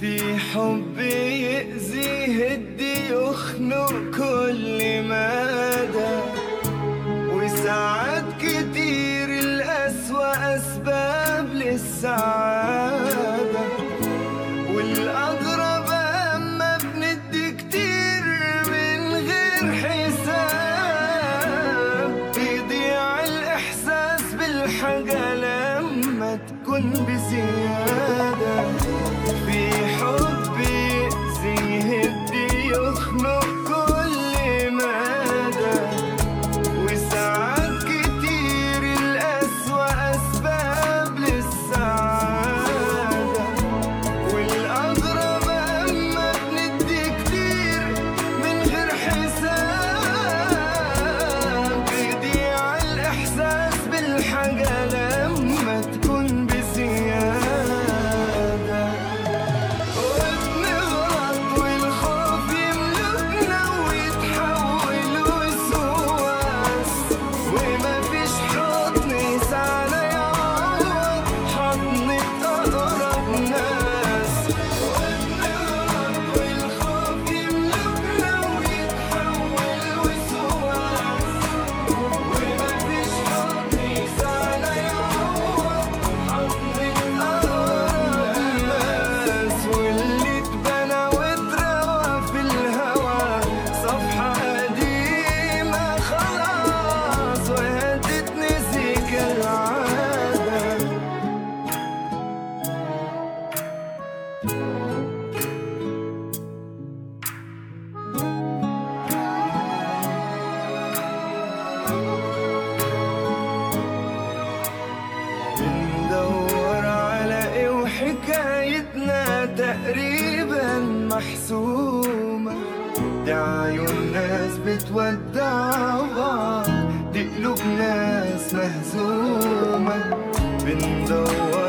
في حب يأذي يهدي يخنق كل مدى، وساعات كتير الأسوأ أسباب للسعادة، والأغرب أما بندي كتير من غير حساب، بيضيع الإحساس بالحاجة لما تكون بزيادة. في حب يأذي يهدي يخنق كل مدى، وساعات كتير الأسوأ أسباب للسعادة، والأغرب أما بندي كتير من غير حساب، بيضيع الإحساس بالحاجة لما تكون بزيادة، وبنغلط والخوف يملكنا ويتحول وسواس، ومفيش حضن يسعنا يعوض حضنة أقرب ناس. وبنغلط والخوف يملكنا ويتحول وسواس، ومفيش حضن يسعنا يعوض حضنة أقرب ناس، واللي اتبنى واتروى في الهوى صفحة قديمة خلاص وهتتنسي كالعادة. بندور على ايه وحكايتنا تقريبا محسومة، دي عيون ناس بتودع بعض، دي قلوب ناس مهزومة. بندور